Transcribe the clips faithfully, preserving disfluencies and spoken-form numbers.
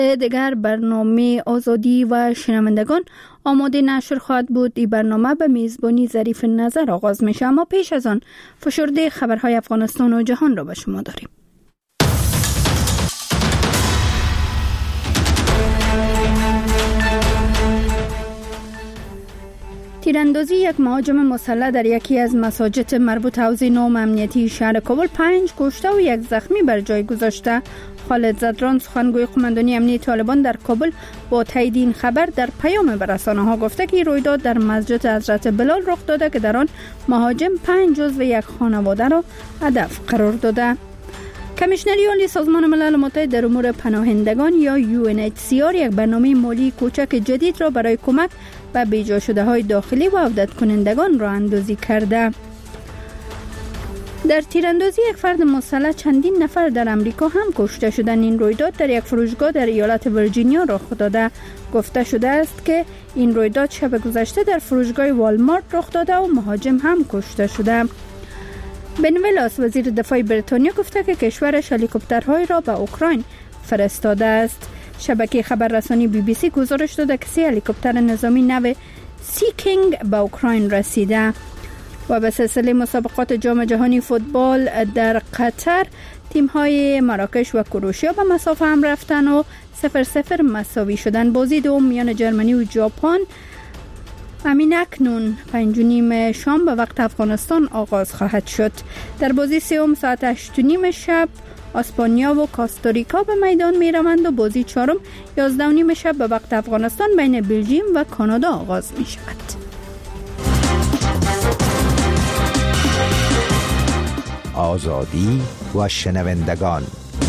دیگر برنامه آزادی و شنوندگان آماده نشر خواهد بود. این برنامه به میزبانی ظریف نظر آغاز میشه، اما پیش از آن فشرده خبرهای افغانستان و جهان را به شما داریم. تیراندازی یک مهاجم مسلح در یکی از مساجد مربوط حوزه نهم امنیتی شهر کابل پنج کشته و یک زخمی بر جای گذاشته. خالد زدران سخنگوی قماندانی امنیتی طالبان در کابل با تایید این خبر در پیام به رسانه‌ها گفته که رویداد در مسجد حضرت بلال رخ داده که در آن مهاجم پنج جزو یک خانواده را هدف قرار داده. کمیشنری عالی سازمان ملل متحد در امور پناهندگان یا یو ان اچ سی آر یک برنامه مالی کوچک جدید را برای کمک به بیجا شده های داخلی و عودت کنندگان راه اندازی کرده. در تیراندازی یک فرد مسلح چندین نفر در امریکا هم کشته شدند. این رویداد در یک فروشگاه در ایالت ویرجینیا رخ داده. گفته شده است که این رویداد شب گذشته در فروشگاه والمارت رخ داده و مهاجم هم کشته شده. بن ولاس وزیر دفاع بریتانیا گفته که کشورش هلیکوپترهای را به اوکراین فرستاده است. شبکه خبررسانی بی بی سی گزارش داده که سه هلیکوپتر نظامی نو سی کینگ به اوکراین رسیده. و به سلسله مسابقات جام جهانی فوتبال در قطر تیم‌های مراکش و کروشیا به مسافه هم رفتن و صفر صفر مساوی شدن. بازی دوم میان جرمنی و ژاپن همین اکنون پنج و نیم شام به وقت افغانستان آغاز خواهد شد. در بازی سوم ساعت هشت و نیم شب اسپانیا و کاستاریکا به میدان می روند و بازی چهارم یازده و نیم شب به وقت افغانستان بین بلژیم و کانادا آغاز می شود. آزادی و شنوندگان.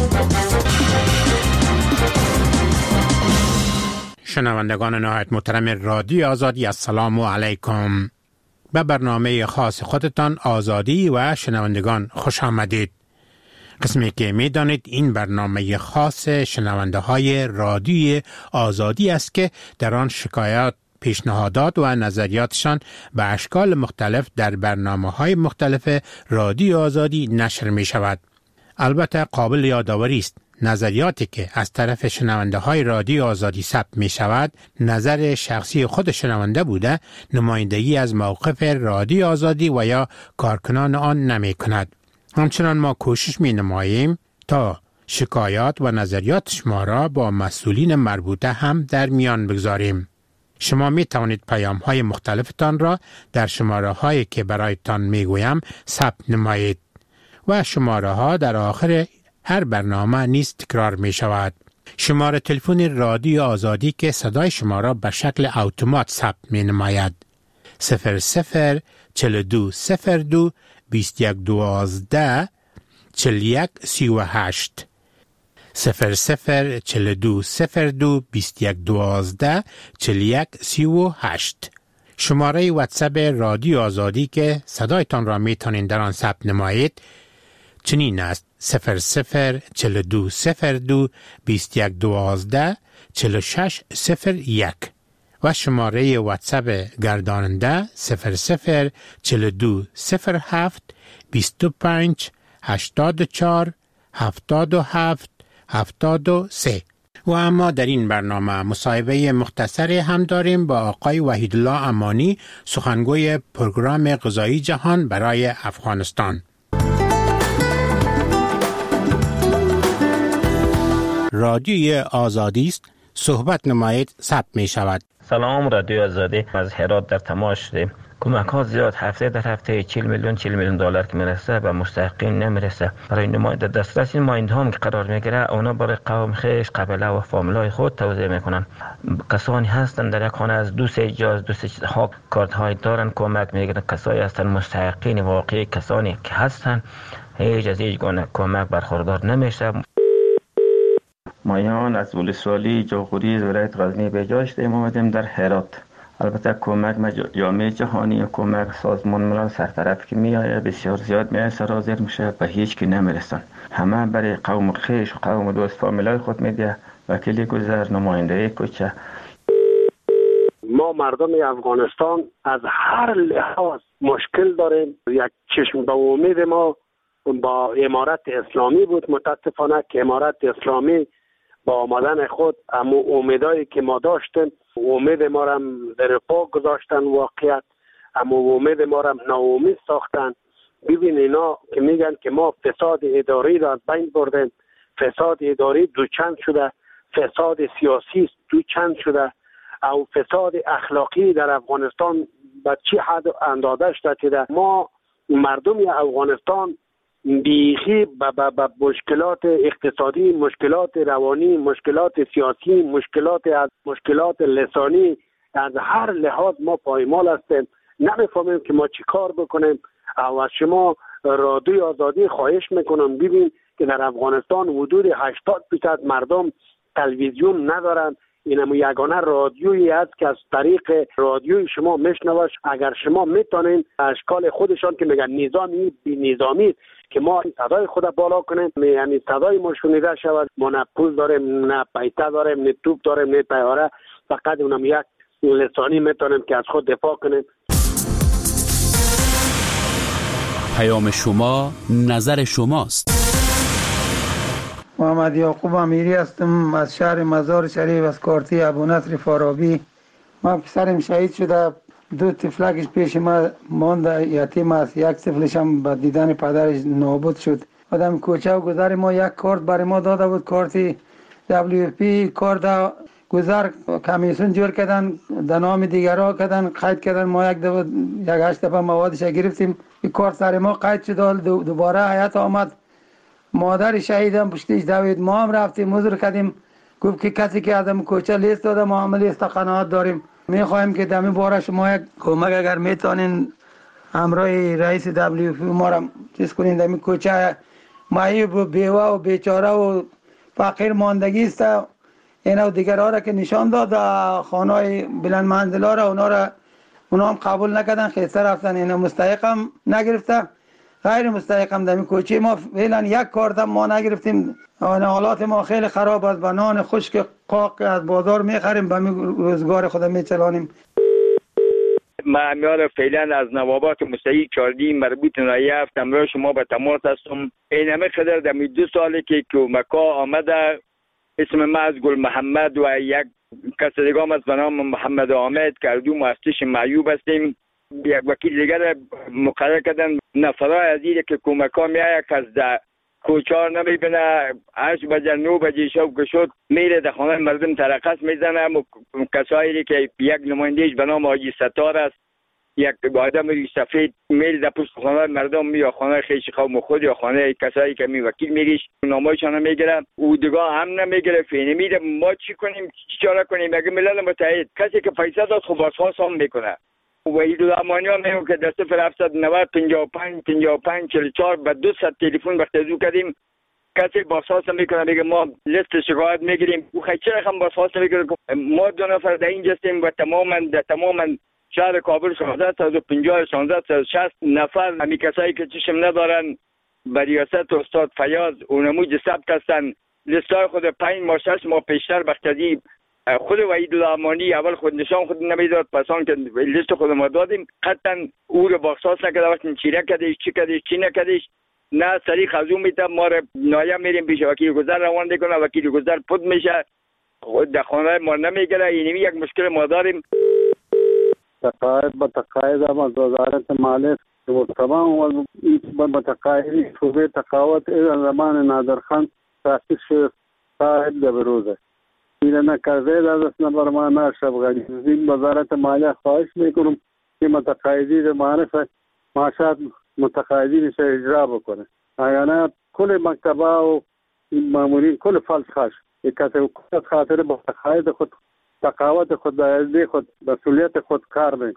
شنوندگان نهایت محترم رادیو آزادی، السلام علیکم. به برنامه خاص خودتان آزادی و شنوندگان خوش آمدید. قسمی که می دانید این برنامه خاص شنونده های رادیو آزادی است که در آن شکایات، پیشنهادات و نظریاتشان به اشکال مختلف در برنامه‌های مختلف رادیو آزادی نشر می شود. البته قابل یادآوری است نظریاتی که از طرف شنونده های رادیو آزادی ثبت می شود نظر شخصی خود شنونده بوده، نمایندگی از موقف رادیو آزادی و یا کارکنان آن نمی کند. همچنان ما کوشش می نماییم تا شکایات و نظریات شما را با مسئولین مربوطه هم در میان بگذاریم. شما می توانید پیام های مختلفتان را در شماره هایی که برایتان می گویم ثبت نمایید و شماره ها در آخر هر برنامه نیز تکرار می شود. شماره تلفن رادیو آزادی که صدای شما را به شکل اتومات ثبت می نماید صفر صفر چهل و دو صفر دو بیست و یک دوازده چهل و یک سی و هشت صفر صفر چهل و دو صفر دو بیست و یک دوازده چهل و یک سی و هشت. شماره واتساپ رادیو آزادی که صدایتان را می توانید در آن ثبت نمایید چنین است: صفر صفر چهل و دو صفر دو بیست و یک دوازده چهل و شش صفر یک و شماره واتساپ گرداننده صفر صفر چهل و دو صفر هفت بیست و پنج هشتاد و چهار هفتاد و هفت هفتاد و سه. و اما در این برنامه مصاحبه مختصری هم داریم با آقای وحیدالله امانی، سخنگوی پروگرام غذایی جهان برای افغانستان. رادیوی آزادی است، صحبت نمایید ثبت می شود. سلام، رادیو آزادی از هرات در تماس شدیم. کمک ها زیاد هفته در هفته چهل میلیون چهل میلیون دلار که میرسه و مستحقین نمیرسه. برای نماینده دسترس این مایند هم که قرار میگیره اونا برای قوم خیش، قبیله و فامیلای خود توزیع میکنن. کسانی هستن در یک خانه از دو سه جاز دو سه ها کارت های دارن کمک میگیرن. کسایی هستن مستحقین واقعی، کسانی که هستن هیچ از هیچ گونه کمک برخوردار نمیشه. مایان از ولسوالی جاغوری ولایت غزنی به جا شدیم آمدیم در هرات. البته کمک جامعه جهانی و کمک سازمان ملل سرطرف که می آید بسیار زیاد می سرازیر میشه و هیچ کی نمیرسن. همه برای قوم خیش و قوم دوست فامیلای خود میده. وکیلی گذر، نماینده کوچه. ما مردم افغانستان از هر لحاظ مشکل داریم. یک چشم به امید ما با امارت اسلامی بود. متاسفانه که امارت اسلامی با آمدن خود اما امیدایی که ما داشتیم امید ما را در پا گذاشتن واقعیت، اما امید ما را ناامید ساختن. ببین اینا که میگن که ما فساد اداری را از بین بردیم، فساد اداری دو چند شده، فساد سیاسی دو چند شده، او فساد اخلاقی در افغانستان به چی حد اندازه شده که ما مردم افغانستان بیخی به مشکلات اقتصادی، مشکلات روانی، مشکلات سیاسی، مشکلات از مشکلات لسانی از هر لحاظ ما پایمال هستیم. نمیفهمیم که ما چی کار بکنیم. او از شما رادیوی آزادی خواهش میکنم ببین که در افغانستان حدود هشتاد درصد مردم تلویزیون ندارن. اینم یگانه رادیویی است که از طریق رادیوی شما میشنوش. اگر شما میتونین اشکال خودشان که میگن نظامی بی نظامی که ما صدای خود بالا کنیم، یعنی صدای ما شنیده شود. ما نه پول داریم، نه پیته داریم، نه توپ داریم، نه طیاره، فقط اونم یک لسانی میتونیم که از خود دفاع کنیم. پیام شما نظر شماست. محمد یعقوب امیری هستم از شهر مزار شریف از کارتی ابو نصر فارابی. ما پسرم شهید شده، دو طفلکش پیش ما مانده یتیم است، یک طفلش هم با دیدن پدرش نابود شد. آدم کوچه و گذر ما یک کارت برای ما داده بود، کارتی دبلیو پی کارت گذر کمیسیون جور کردن، در نام دیگرها کردن، قید کردن. ما یک دفعه یک هشت دفعه موادش گرفتیم، این کارت سر ما قید شد. دوباره حیات آمد، مادر شهیدم پشتیش دوید، ما هم رفتیم حضور کردیم. گفت که کسی که آدم کوچه لیست داده ما هم لیست قناعت داریم. میخوایم که دمی باره شما یک کمک اگر میتونین همراه رئیس دبلیو پی ما را چیز کنین. دمی کوچه معیوب و بیوه و بیچاره و فقیر ماندگی است. اینا و دیگرها را که نشان داد خانه بلند منزلا را، اونا را اونا هم قبول نکردن، خیسته رفتن. اینا مستحق هم نگرفته، غیر مستحق هم. دمی کوچه ما فعلا یک کارت هم ما نگرفتیم. حالات ما خیلی خراب است، با نان خشک قاق از بازار میخریم، به روزگار خود میچلانیم. من میار فعلا از نوابات مستحق چاردی مربوط نایه هفتم را شما به تماس هستم. این همه قدر دمی دو ساله که کمکا آمده، اسم من از گل محمد و یک کس دیگه هم از به نام محمد آمد که دو مؤسسش معیوب هستیم. یک وکیل دیگر مقرر کردن. نفرای عزیزی که کمکا میایه که از ده کوچار نمیبینه، هشت بجه نو بجه شب که شد میره در خانه مردم ترقص میزنه. کسایی که یک نمایندهش به نام حاجی ستار است، یک آدم سفید میره در پشت خانه مردم، یا خانه خیش قوم خود یا خانه کسایی که می وکیل میگیش نامایشان نمیگیره، او دیگه هم نمیگیره. فینه میره. ما چی کنیم؟ چی چاره کنیم؟ اگه ملل متحد کسی که پیسه داد خب بازخواست هم میکنه. وحید الامانی ها میگه که در صفر هفتصد و نود پنجاه و پنج پنجاه و پنج چهل و چهار به دویست تلفن بختزو کردیم، کسی بازخواست میکنه میگه ما لیست شکایت میگیریم. او خیلی چرا هم بازخواست میکنه؟ ما دو نفر در اینجا هستیم و تماما در تماما شهر کابل شانزده و پنجاه شانزده و شصت نفر همی کسایی که چشم ندارن به ریاست استاد فیاض اونموج ثبت هستن. لیستای خود پنج ما شش ما پیشتر بختزی خود وحید الامانی اول خود نشان خود نمیداد، پسان که لیست خود ما دادیم قطعا او رو بازخواست نکرده. وقتی چیره کردیش چی کردیش چی نکردیش نه سریع خزو میتم. ما رو نایم میریم پیش وکیل گذر روان دیکنه، وکیل گذر پود میشه، خود در خانه ما نمیگره. اینمی یک مشکل ما داریم. تقاعد به تقاعد هم از وزارت مالیه و تمام به تقاعدی شعبه تقاعد زمان نادرخان تاسیس شد صاحب در بروزه این نکرده در دست نبر ما نشب غنی زین وزارت مالیه خواهش میکنم که متقاعدی در معرفت معاشات متقاعدینش اجرا بکنه. اگر کل مکتبه و مامورین کل فلس خاش یک کسی خاطر با تقاعد خود تقاعد خود دایزده خود مسئولیت خود کار میکنه.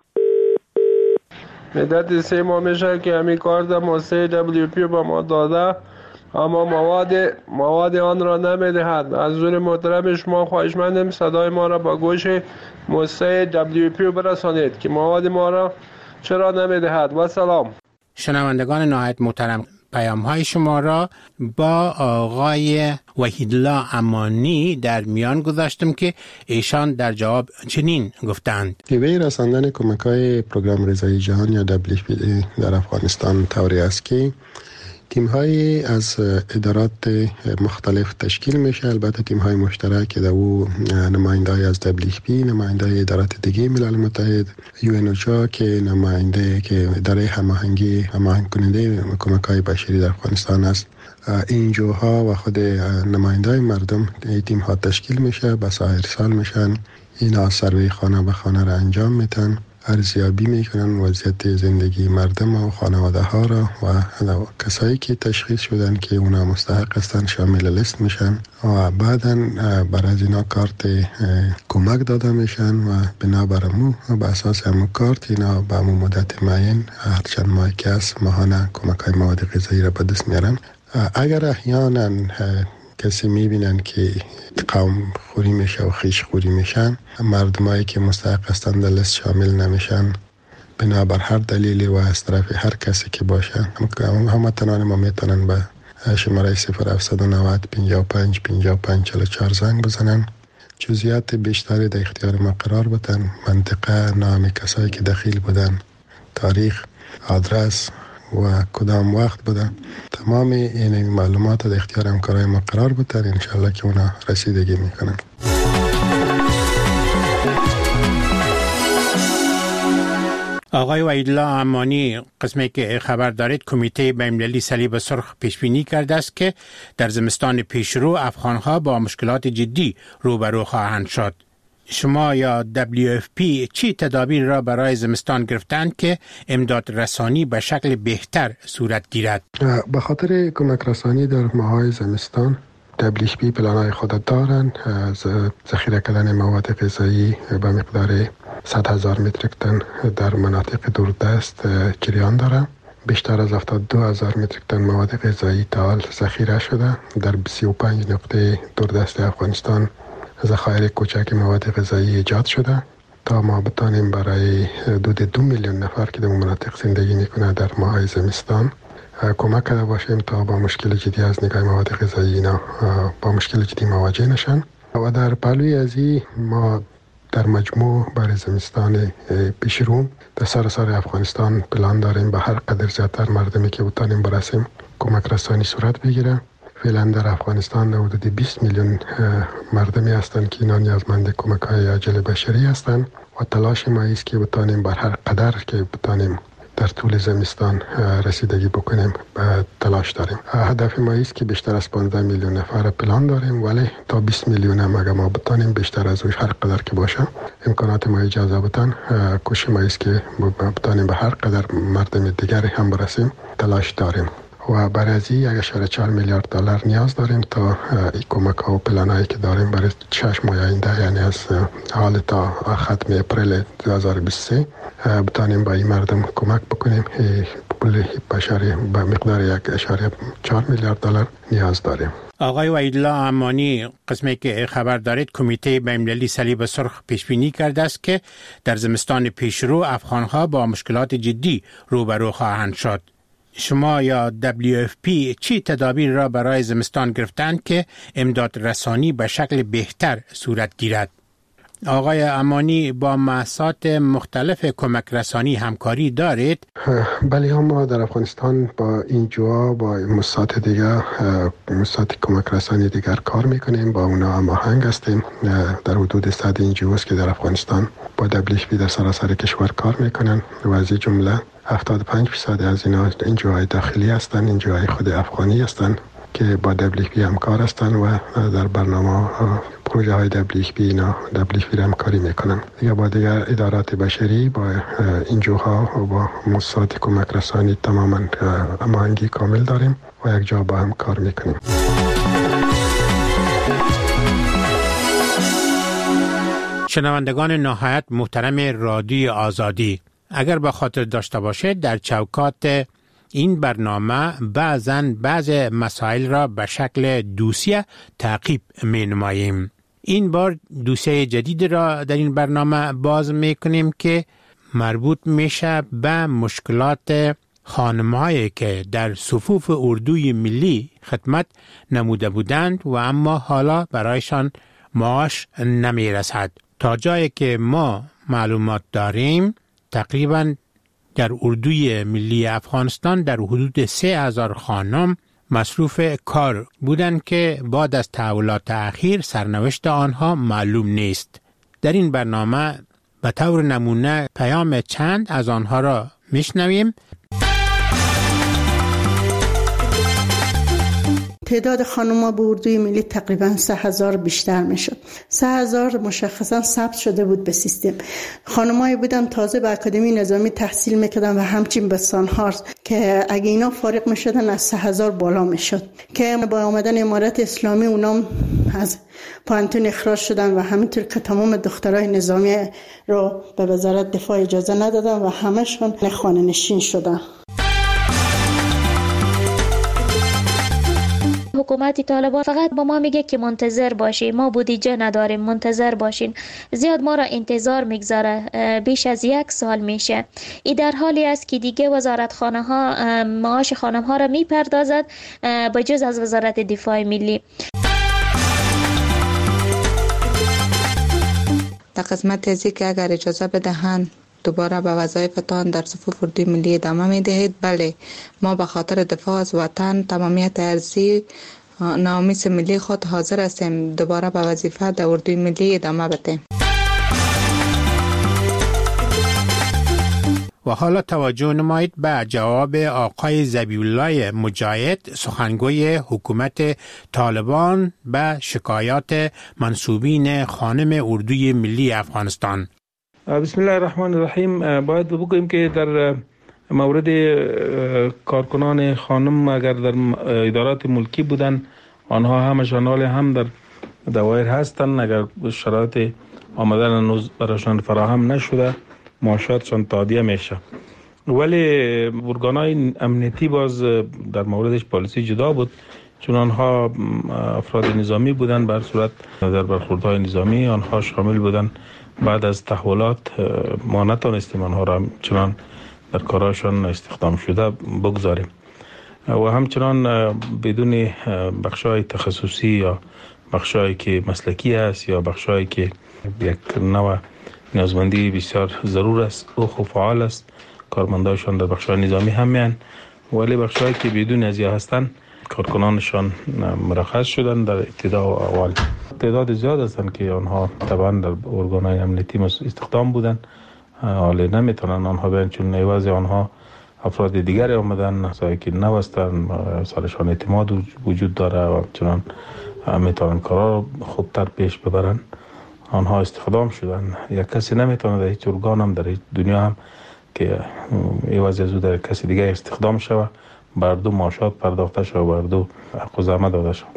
مدت سه ماه میشه که همین کار در موسسه دبلیو پی با ما داده، اما مواد مواد آن را نمیدهد. از حضور محترم شما خواهشمندم صدای ما را با گوش موسسه دبلیو پی برسانید که مواد ما را چرا نمیدهد. و سلام. شنوندگان نهایت محترم، پیام های شما را با آقای وحیدالله امانی در میان گذاشتم که ایشان در جواب چنین گفتند: حیوه رساندن کمک های پروگرام رضایی جهان یا دبلیو پی دی در افغانستان طوری است که تیم های از ادارات مختلف تشکیل میشه. البته تیم های مشترک که در او نماینده های از دبلیو اف پی، نماینده های ادارات دیگه ملل متحد، یو ان اوچا که نماینده که اداره هماهنگی هماهنگ کننده کمک های بشری در افغانستان است، اینجوها و خود نماینده های مردم تیم ها تشکیل میشه. به سایر سال میشن اینا سروی خانه به خانه را انجام میتن، ارزیابی میکنن وضعیت زندگی مردم و خانواده ها را و کسایی که تشخیص شدن که اونا مستحق هستن شامل لیست میشن و بعدا بر از اینا کارت کمک داده میشن و بنابر امو به اساس امو کارت اینا به امو مدت معین هر چند ماه که است ماهانه کمک های مواد غذایی را به دست میارن. اگر احیانا کسی میبینن که قوم خوری میشه و خیش خوری میشن، مردمایی که مستحق هستند در لیست شامل نمیشن بنابر هر دلیلی و از طرف هر کسی که باشه، همه تنان ما میتونن به شماره صفر هفتصد و نود پنجاه و پنج پنجاه و پنج چهل و چهار زنگ بزنن، جزئیات بیشتری در اختیار ما قرار بدن، منطقه، نام کسایی که دخیل بودن، تاریخ، آدرس و کدام وقت بوده، تمام این معلومات در اختیار همکارای ما قرار بده، انشالله که اونا رسیدگی میکنن. آقای وحیدالله امانی، قسمی که خبر دارید کمیته بین‌المللی صلیب سرخ پیش بینی کرده است که در زمستان پیشرو افغان‌ها با مشکلات جدی روبرو خواهند شد. شما یا دبلیو اف پی چی تدابیر را برای زمستان گرفتند که امداد رسانی به شکل بهتر صورت گیرد؟ به خاطر کمک رسانی در ماهای زمستان دبلیو اف پی پلان‌های خود دارند از ذخیره کردن مواد غذایی به مقدار صد هزار متریک تن در مناطق دوردست جریان داره. بیشتر از هفتاد و دو هزار متریک تن مواد غذایی تا حال ذخیره شده در سی و پنج نقطه دوردست افغانستان. ذخایر کوچک مواد غذایی ایجاد شده تا ما بتانیم برای حدود دو میلیون نفر که در مناطق زندگی میکنه در ماه زمستان کمک کرده باشیم تا با مشکل جدی از نگاه مواد غذایی اینا با مشکل جدی مواجه نشن. و در پهلوی از این ما در مجموع برای زمستان پیشرو در سراسر افغانستان پلان داریم به هر قدر زیادتر مردمی که بتانیم برسیم کمک رسانی صورت بگیره. فعلا در افغانستان حدود بیست میلیون مردمی هستند که اینا نیازمند کمک های عاجل بشری هستند و تلاش ما است که بتانیم بر هر قدر که بتانیم در طول زمستان رسیدگی بکنیم به تلاش داریم. هدف ما است که بیشتر از پانزده میلیون نفر پلان داریم، ولی تا بیست میلیون هم اگر ما بتانیم بیشتر از اوش هر قدر که باشه امکانات ما اجازه بدن کوشش ما است که بتانیم به هر قدر مردم دیگری هم برسیم تلاش داریم. و برای از این یک اشاره چهار میلیارد دلار نیاز داریم تا این کمک ها و پلان هایی که داریم برای شش ماه آینده، یعنی از حال تا ختم اپریل دو هزار و بیست و سه بتانیم با این مردم کمک بکنیم. پول بشری به مقدار یک اشاره چهار میلیارد دلار نیاز داریم. آقای وحیدالله امانی، قسمی که خبر دارید کمیته بین‌المللی صلیب سرخ پیش بینی کرده است که در زمستان پیشرو افغان‌ها با مشکلات جدی روبرو خواهند شد. شما یا دبلیو اف پی چی تدابیر را برای زمستان گرفتند که امداد رسانی به شکل بهتر صورت گیرد؟ آقای امانی، با مؤسسات مختلف کمک رسانی همکاری دارید؟ بله، ما در افغانستان با اینجا با مؤسسات دیگر مؤسسات کمک رسانی دیگر کار میکنیم، با اونا هماهنگ هستیم. در حدود صد اینجوست که در افغانستان با دبلیو اف پی در سراسر کشور کار میکنن و از این جمله هفتاد و پنج درصد از اینا انجوهای داخلی هستند، انجوهای خود افغانی هستند که با دبلیو اف پی همکار هستند و در برنامه پروژه های دبلیو اف پی اینا دبلیو اف پی همکاری میکنن. دیگه با دیگر ادارات بشری با انجوها و با مؤسسات کمک رسانی تماما هماهنگی کامل داریم و یک جا با هم کار میکنیم. شنوندگان نهایت محترم رادیو آزادی، اگر به خاطر داشته باشید در چوکات این برنامه بعضن بعض مسائل را به شکل دوسیه تعقیب می نماییم. این بار دوسیه جدید را در این برنامه باز می کنیم که مربوط میشه به مشکلات خانم‌هایی که در صفوف اردوی ملی خدمت نموده بودند و اما حالا برایشان معاش نمی رسد. تا جایی که ما معلومات داریم تقریباً در اردوی ملی افغانستان در حدود سه هزار خانم مصروف کار بودند که بعد از تحولات اخیر سرنوشت آنها معلوم نیست. در این برنامه به طور نمونه پیام چند از آنها را میشنویم. تعداد خانم‌ها به اردوی ملی تقریبا سه هزار بیشتر میشد. سه هزار مشخصا ثبت شده بود به سیستم. خانم‌هایی بودن تازه به اکادمی نظامی تحصیل میکردن و همچنین به سانهارز که اگه اینا فارغ میشدن از سه هزار بالا میشد که با آمدن امارت اسلامی اونام از پانتون اخراج شدن و همینطور که تمام دخترای نظامی رو به وزارت دفاع اجازه ندادن و همشون خانه نشین شدن. حکومت طالبان فقط با ما میگه که منتظر باشین، ما بودجه نداریم، منتظر باشین. زیاد ما را انتظار میگذاره، بیش از یک سال میشه. این در حالی است که دیگه وزارت خانه ها معاش خانم ها را میپردازد به جز از وزارت دفاع ملی. در قسمت ازی که اگر اجازه بدهند دوباره به وظایفتان در صفوف اردوی ملی ادامه می دهید، بله، ما به خاطر دفاع از وطن، تمامیت ارضی، ناموس ملی خود حاضر هستیم دوباره به وظیفه در اردوی ملی ادامه بدهیم. و حالا توجه نمایید به جواب آقای ذبیح‌الله مجاهد، سخنگوی حکومت طالبان، به شکایات منسوبین خانم اردوی ملی افغانستان. بسم الله الرحمن الرحیم. باید بگوییم که در مورد کارکنان خانم اگر در ادارات ملکی بودن، آنها همشان حال هم در دوایر هستند. اگر شرایط آمدن هنوز برایشان فراهم نشده، معاشاتشان تادیه میشه. ولی ارگان‌های امنیتی باز در موردش پالیسی جدا بود، چون آنها افراد نظامی بودن. بر صورت در برخوردهای نظامی آنها شامل بودن. بعد از تحولات ما نتانستیم آنها را چنان در کاراشان استخدام شده بگذاریم و همچنان بدون بخشای تخصصی یا بخشایی که مسلکی است یا بخشایی که یک نوع نیازمندی بسیار ضرور است و خوب فعال است، کارمندایشان در بخشای نظامی هم میان، ولی بخشایی که بدون ازیا هستند کارکنانشان مرخص شدن در ابتدا و اول. تعداد زیاد هستند که آنها طبعا در ارگان‌های امنیتی استخدام بودن، حالا نمیتونن آنها بیان چون عوض آنها افراد دیگری آمدن سایی که نوستن، سرشان اعتماد وجود داره و چنان میتونن کارا خوبتر پیش ببرن. آنها استخدام شدن. یک کسی نمیتونه در هیچ ارگان هم در هیچ دنیا هم که عوض از او در کسی دیگه استخدام شود بر دو معاشات پرداخته شود، بر دو حق و زحمت داده شود.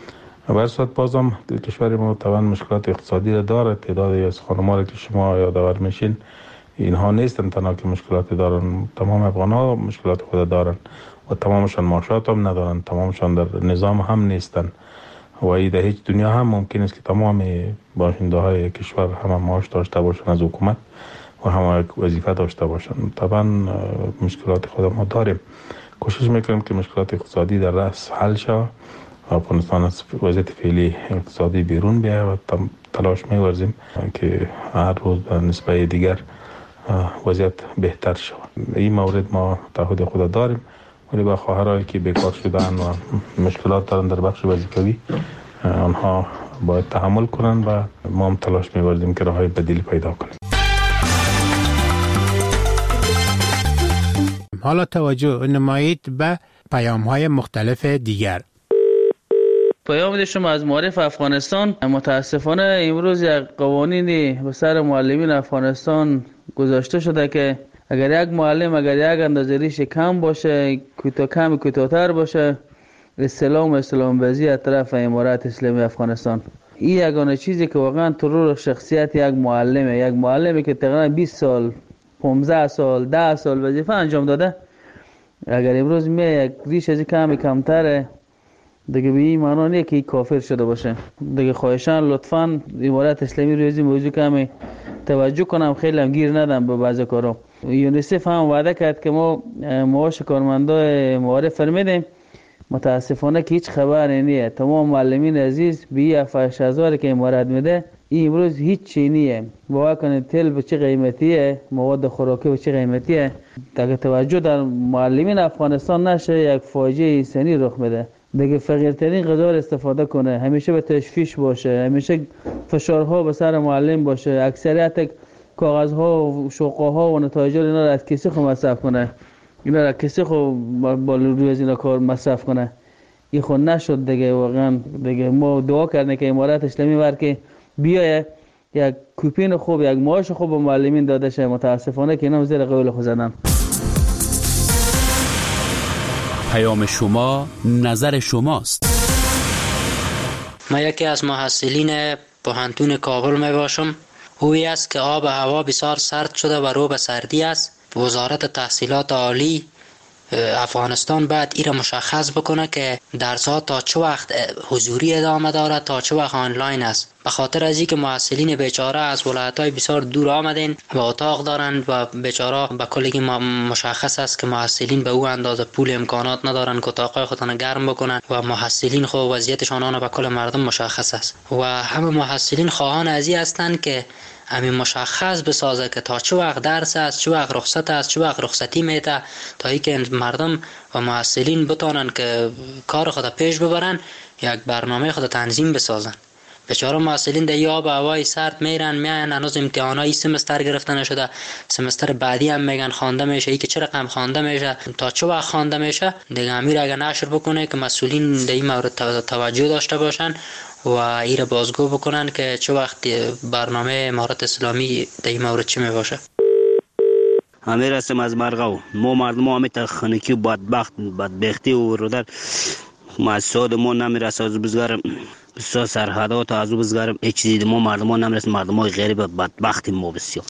بر صورت بازم کشور ما طبعا مشکلات اقتصادی را داره. تعدادی از خانم‌ها که شما یادآور میشین اینها نیستن تنها که مشکلات دارن، تمام افغان‌ها مشکلات خود دارن و تمامشان معاشات هم ندارن، تمامشان در نظام هم نیستن و این در هیچ دنیا هم ممکن است که تمام باشنده های کشور هم معاش داشته باشن از حکومت و هم وظیفه داشته باشن. طبعا مشکلات خود ما داریم. کوشش میکنیم که مشکلات اقتصادی در رأس حل شود، افغانستان از وضعیت فعلی اقتصادی بیرون بیاید و تلاش می‌ورزیم که هر روز به نسبت دیگر وضعیت بهتر شود. این مورد ما تعهد خود داریم، ولی با خواهرایی که بیکار شدن و مشکلات دارن در بخش وظیفوی آنها باید تحمل کنن و ما هم تلاش می‌ورزیم که راههای بدیل پیدا کنیم. حالا توجه نمایید به پیام‌های مختلف دیگر. پیام شما از معارف افغانستان. متاسفانه امروز یک قوانینی به سر معلمین افغانستان گذاشته شده که اگر یک معلم اگر یک اندازه ریش کم باشه، کوتاه کم کوتاه‌تر باشه، استلام استلام بازی از طرف امارت اسلامی افغانستان. این یگانه چیزی که واقعا ترور شخصیت یک معلمه، یک معلمی که تقریبا بیست سال، پانزده سال، ده سال وظیفه انجام داده، اگر امروز می یک ریش از کم کمتره دیگه به این معنا نیست که کافر شده باشه. دیگه خواهشان لطفاً امارت اسلامی روی این موضوع کمی توجه کنم، خیلی هم گیر ندم به بعضی کارا. یونیسف هم وعده کرد که ما معاش کارمندای معارف فرمیدیم، متاسفانه که هیچ خبر نیست. تمام معلمین عزیز به هفتاد هزار که امارت میده، این امروز هیچ چینیه. باور کنید تل به چه قیمتیه، مواد خوراکی به چه قیمتیه. اگه توجه در معلمین افغانستان نشه یک فاجعه انسانی رخ میده. دیگه فقیرترین غذا رو استفاده کنه، همیشه به تشویش باشه، همیشه فشارها به سر معلم باشه، اکثریت کاغذها و شوقها و نتایج اینا رو از کسی خود مصرف کنه، اینا رو از کسی خود با روی از اینا کار مصرف کنه. این خود نشد دیگه. واقعا دیگه ما دعا کردیم که امارت اسلامی ور که بیایه یک کوپین خوب، یک معاش خوب به معلمین داده شه. متاسفانه که اینا زیر قول خود زدن. پیام شما نظر شماست. ما یکی از محصلین پوهنتون کابل می باشم. هوی است که آب و هوا بسیار سرد شده و رو به سردی است. وزارت تحصیلات عالی افغانستان باید این را مشخص بکنه که درس‌ها تا چه وقت حضوری ادامه دارد، تا چه وقت آنلاین است. به خاطر از اینکه محصلین بیچاره از ولایت‌های بسیار دور آمدن و اتاق دارند و بیچاره به کلی مشخص است که محصلین به او اندازه پول امکانات ندارند که اتاقای خودشان گرم بکنند و محصلین خو وضعیتشان آن به کل مردم مشخص است و همه محصلین خواهان از این هستند که همین مشخص بسازه که تا چه وقت درس است، چه وقت رخصت است، چه وقت رخصتی میته، تا اینکه مردم و محصلین بتونن که کار خود پیش ببرن، یک برنامه خود تنظیم بسازن. بیچاره محصلین در آب و هوای سرد میرن میان، هنوز امتحانای سمستر گرفته نشده، سمستر بعدی هم میگن خوانده میشه. ای که چه رقم خوانده میشه، تا چه وقت خوانده میشه، دیگه امیر اگه نشر بکنه که مسئولین در این مورد توجه داشته باشن و این را بازگو بکنن که چه وقت برنامه امارت اسلامی در این مورد چی می باشه. امیر هستم از مرغاو. ما مردم همه تخنیکی و بدبخت بدبختی و رو در مؤسسات ما نمیرسه. از بزرگ بسیار سرحدات از بزرگ هیچ چیزی ما مردم ها نمیرسه. مردم های غریب بدبختی ما بسیار.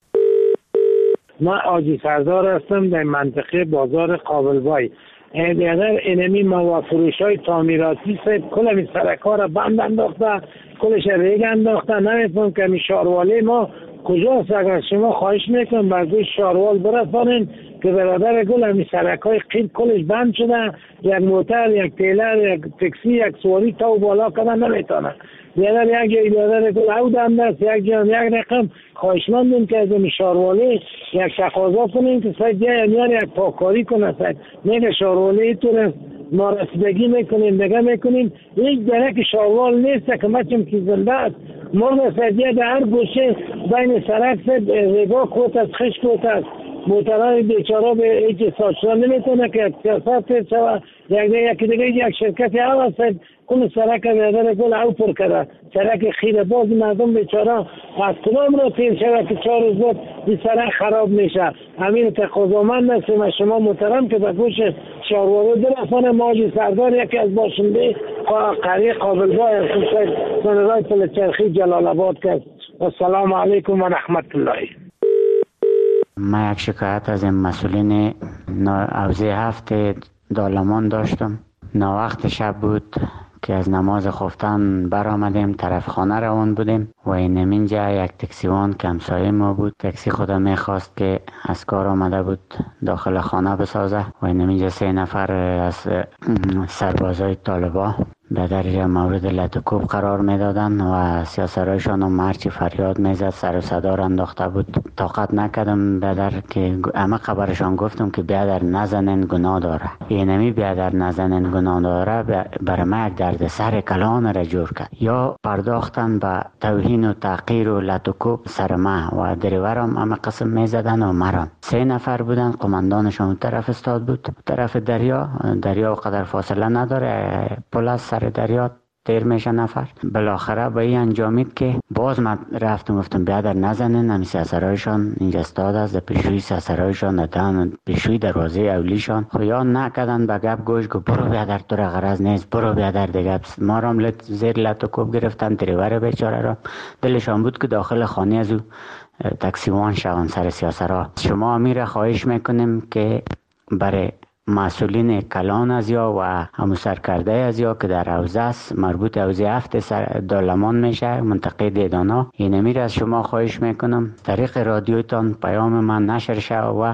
من آجی سردار هستم در منطقه بازار قابلبای. اگر اینمی مواد فروش های تعمیراتی سه کل می سرکار را بند انداخته، کلش ریگ انداخته. نمیتونم که می شاروالی ما کجاست؟ اگر شما خواهش میکنم برگوی شاروال برسانین که برادر گل همی سرکای قیل کلش بند شده، یک موتر، یک تیلر، یک تکسی، یک سواری تا و بالا کردن نمیتونه. بیادر یک بیادر گل او دم دست یک جان یک رقم خواهشمندیم که از شاروالی یک تقاضا کنیم که ساید جای امیار یک پاکاری کنه. ساید میگه شاروالی تو ما رسیدگی میکنیم نگه میکنیم، هیچ درک شاروال نیست که مچم که زنده است. مرد سایدیه در هر گوشه بین سرک سید رگاه کوت است، خش کوت است. موترهای بیچاره به هیچ ساچران نمیتونه که سیاست تیر شوه. یکی دیگه یک شرکت عوض سید کل سرک بیادر گل او پر کرده، سرک خیره باز مردم بیچاره از کدام را تیر شوه که چهار روز بعد این سرک خراب میشه. همین تقاضامند هستیم از شما محترم که به گوش شاروالو درفانه ماجی سردار یکی از باشنده قریه قابلگاه سنرهای پلچرخی جلال آباد کرد. السلام علیکم و رحمت الله. من یک شکایت از این مسئولین حوزه هفت دالمان داشتم. ناوقت شب بود که از نماز خفتن برآمدیم، طرف خانه روان بودیم و این اینجا یک تکسیوان که همسایه ما بود، تکسی خودم میخواست که از کار آمده بود داخل خانه بسازه و این اینجا سه نفر از سربازای طالبا به درجه مورد لطکوب قرار میدادن و سیاسرایشان هم مرچی فریاد میزد، سر و صدا را انداخته بود. طاقت نکردم بیادر که همه خبرشان گفتم که بیادر نزنین گناه داره. اینمی بیادر نزنین گناه داره برای ما یک درد سر کلان را جور کرد. یا پرداختن به توهین و تحقیر و لطکوب سر ما و دریورم همه قسم میزدن و مرم. سه نفر بودن، قماندانشان طرف استاد بود، طرف دریا. دریا و قدر فاصله نداره، پل سر دریا تیر میشه نفر. بالاخره به این انجامید که باز من رفتم گفتم بیادر نزنین، همی سرسرایشان اینجا استاد است، پیشوی سرسرایشان ندن، پیشوی دروازه اولیشان خویا نکدن به گپ گوش گو برو بیادر تو را غرض نیست، برو بیادر دیگه. ما را لط زیر لطکوب گرفتن، دریور بیچاره را دلشان بود که داخل خانه از او تکسیوان شوند سر سیاسرا. شما امیر خواهش میکنیم که برای مسئولین کلان از یا و همو سرکرده از یا که در حوزه است مربوط حوزه هفت دالمان میشه منطقه دیدانا، این امیر از شما خواهش میکنم طریق رادیوتان پیام من نشر شود و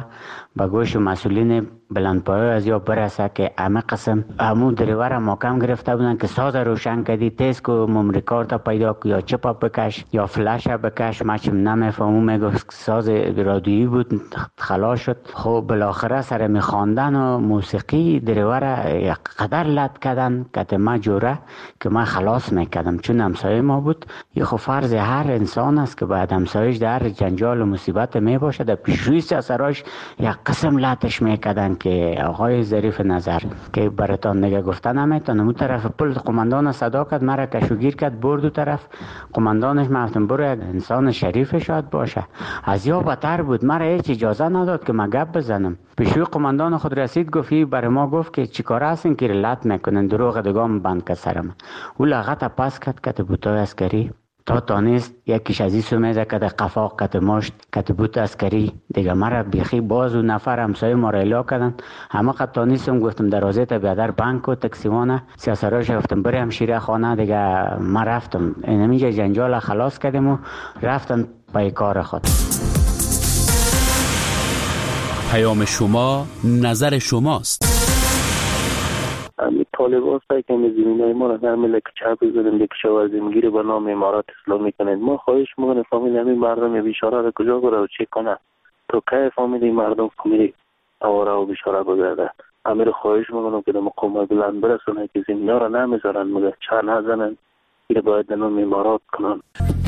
به گوش مسئولین بلندپایه از یا برسه که همه قسم همون دریور محکم گرفته بودن که ساز روشن کردی تیز کو ممری کارت پیدا کو یا چپ بکش یا فلش بکش. ما چم نمیفهمم میگفت ساز رادیویی بود خلاص شد. خب بالاخره سر میخواندن و موسیقی دریور یک قدر لط کردن که ما جوره که ما خلاص میکردم چون همسایه ما بود. یه خب فرض هر انسان است که بعد همسایش در جنجال و مصیبت می باشه در پیشروی سراش یک قسم لطش میکردن که آقای ظریف نظر که براتان نگه گفتن نمیتونم اون طرف پل قماندان صدا کرد مرا کشوگیر کرد برد دو طرف. قماندانش گفتم برو یک انسان شریف شاید باشه. از یا بدتر بود مرا هیچ اجازه نداد که من گپ بزنم. پیشوی قماندان خود رسید گفتی برای ما گفت که چیکار هستین که لط میکنن دروغ دگام بند کرد سرم. او لغت پاس کرد که بوتای عسکری تا تانست یکیش از این سومیزه کده قفاق کده مشت کده بوت عسکری دیگه مرا بیخی باز و نفر همسایه ما را الا کردن. همه قد تانستم گفتم دروازه تا بیادر بانک و تکسیوانه سیاسراش گفتم بری همشیره خانه دیگه ما رفتم اینجا جنجال خلاص کردیم و رفتن پای کار خود. پیام شما نظر شماست. طالب هست که می زمین های ما را در ملک چه بزنیم به کشاورزی گیری به نام امارات اسلامی کنید. ما خواهش میکنیم فامیل همین مردم بیچاره را کجا بره و چه کنه تو که فامیل این مردم فامیل آواره و بیچاره بگرده. امیر خواهش میکنم که در مقام بلند برسونه که زمین ها را نمیذارن مگر چه نزنن گیری باید در نام امارات کنن.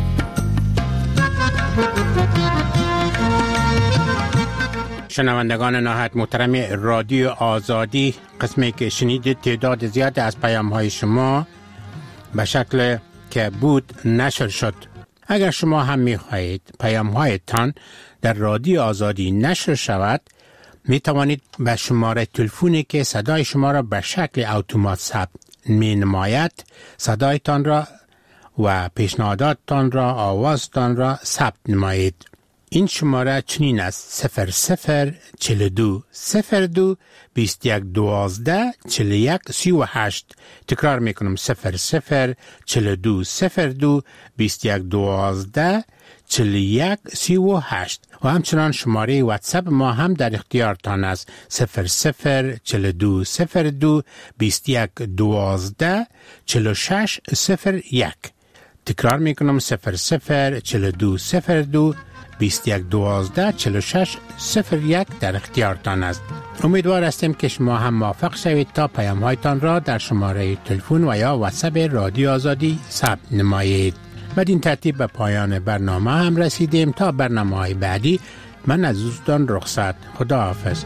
شنوندگان نهایت محترم رادیو آزادی، قسمی که شنیدید تعداد زیاد از پیام های شما به شکل که بود نشر شد. اگر شما هم می خواهید پیام هایتان در رادیو آزادی نشر شود می توانید به شماره تلفنی که صدای شما را به شکل اتومات ثبت می نماید صدایتان را و پیشنهاداتتان را آوازتان را ثبت نمایید. این شماره چنین است: صفر صفر چل دو صفر دو بیست یک دوازده چل یک سی و هشت. تکرار میکنم: صفر صفر چل دو صفر دو بیست یک دوازده چل یک سی و هشت. و همچنان شماره واتساپ ما هم در اختیارتان است: صفر صفر چل دو صفر دو بیست یک دوازده چل شش صفر یک. تکرار میکنم: صفر صفر چل دو صفر دو بیست یک دوازده چل شش صفر یک در اختیارتان است. امیدوار هستیم که شما هم موافق شوید تا پیام هایتان را در شماره تلفن و یا واتساپ رادیو آزادی ثبت نمایید. بدین ترتیب به پایان برنامه هم رسیدیم. تا برنامه های بعدی من از دوستان رخصت. خدا حافظ.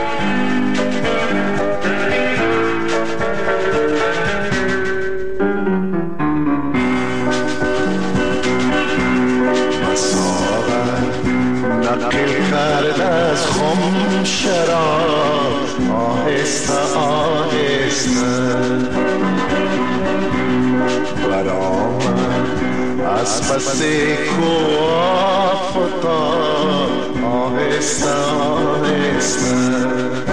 از خم شراب آهسته آهسته برآمد از پس کوه فتاد آهسته آهسته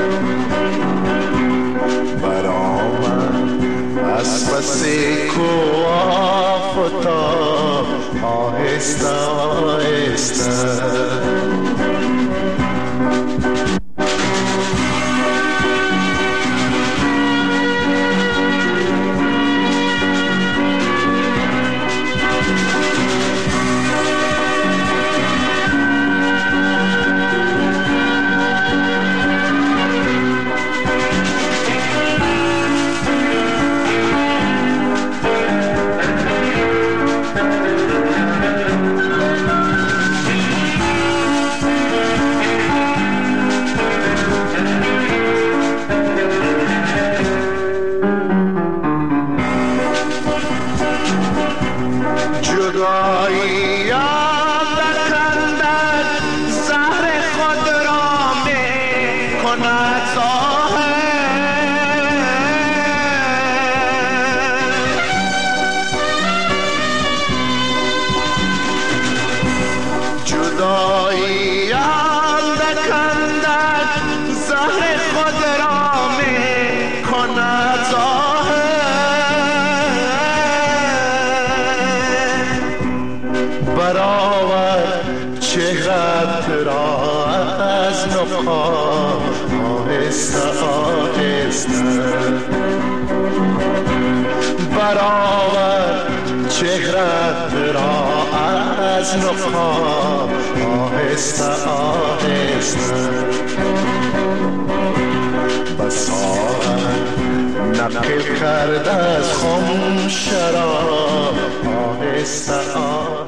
برآمد از پس کوه فتاد آهسته آهسته. چهرت را از نقاب آهسته آهسته برآور، چهرت را از نقاب آهسته آهسته بساعت نقل کرد از خم شراب آهسته آهسته